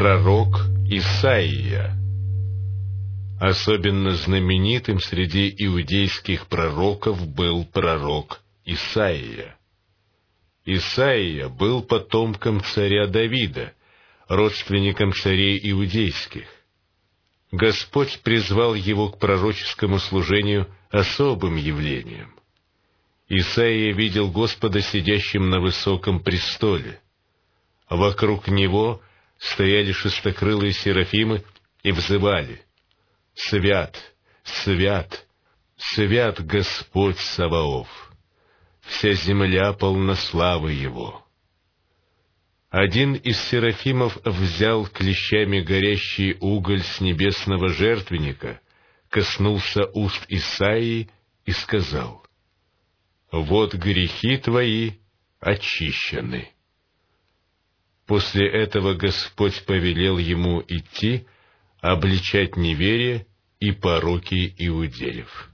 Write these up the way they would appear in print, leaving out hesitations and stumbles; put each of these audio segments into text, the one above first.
Пророк Исаия. Особенно знаменитым среди иудейских пророков был пророк Исаия. Исаия был потомком царя Давида, родственником царей иудейских. Господь призвал его к пророческому служению особым явлением. Исаия видел Господа сидящим на высоком престоле. Вокруг него стояли шестокрылые серафимы и взывали: «Свят, свят, свят Господь Саваоф! Вся земля полна славы Его». Один из серафимов взял клещами горящий уголь с небесного жертвенника, коснулся уст Исаии и сказал: «Вот грехи твои очищены». После этого Господь повелел ему идти, обличать неверие и пороки иудеев.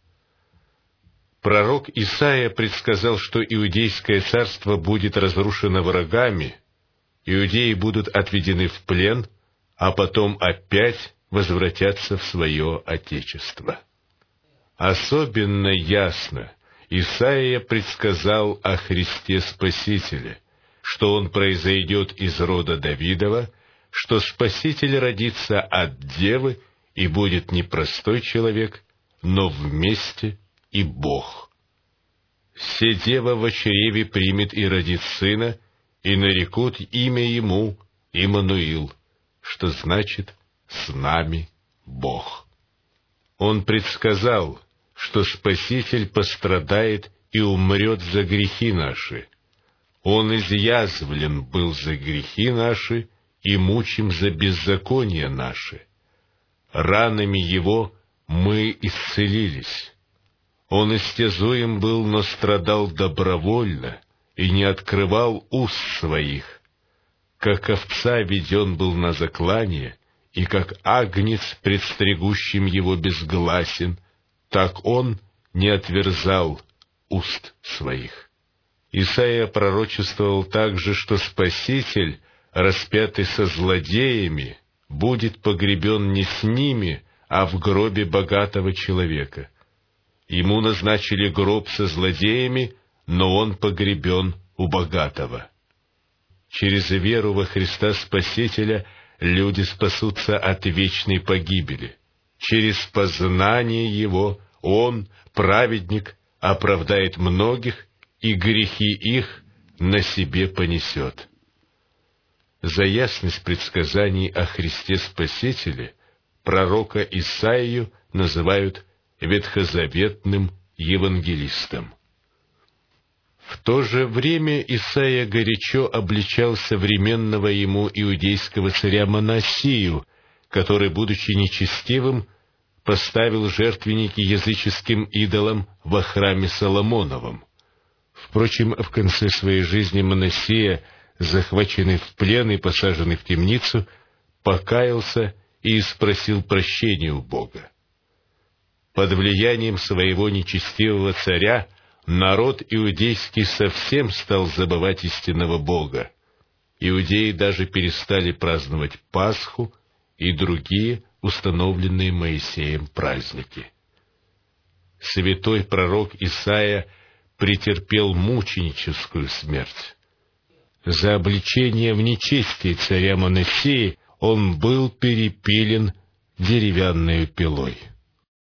Пророк Исаия предсказал, что иудейское царство будет разрушено врагами, иудеи будут отведены в плен, а потом опять возвратятся в свое отечество. Особенно ясно Исаия предсказал о Христе Спасителе, что Он произойдет из рода Давидова, что Спаситель родится от Девы и будет не простой человек, но вместе и Бог. «Се дева во чреве примет и родит сына, и нарекут имя ему Иммануил», что значит «с нами Бог». Он предсказал, что Спаситель пострадает и умрет за грехи наши. Он изъязвлен был за грехи наши и мучим за беззакония наши. Ранами Его мы исцелились. Он истязуем был, но страдал добровольно и не открывал уст своих. Как овца веден был на заклание, и как агнец пред стригущим его безгласен, так Он не отверзал уст своих. Исаия пророчествовал также, что Спаситель, распятый со злодеями, будет погребен не с ними, а в гробе богатого человека. Ему назначили гроб со злодеями, но он погребен у богатого. Через веру во Христа Спасителя люди спасутся от вечной погибели. Через познание Его Он, праведник, оправдает многих, и грехи их на себе понесет. За ясность предсказаний о Христе Спасителе пророка Исаию называют ветхозаветным евангелистом. В то же время Исаия горячо обличал современного ему иудейского царя Манассию, который, будучи нечестивым, поставил жертвенники языческим идолам во храме Соломоновом. Впрочем, в конце своей жизни Манассия, захваченный в плен и посаженный в темницу, покаялся и спросил прощения у Бога. Под влиянием своего нечестивого царя народ иудейский совсем стал забывать истинного Бога. Иудеи даже перестали праздновать Пасху и другие установленные Моисеем праздники. Святой пророк Исаия претерпел мученическую смерть. За обличение в нечестии царя Манассии он был перепилен деревянной пилой.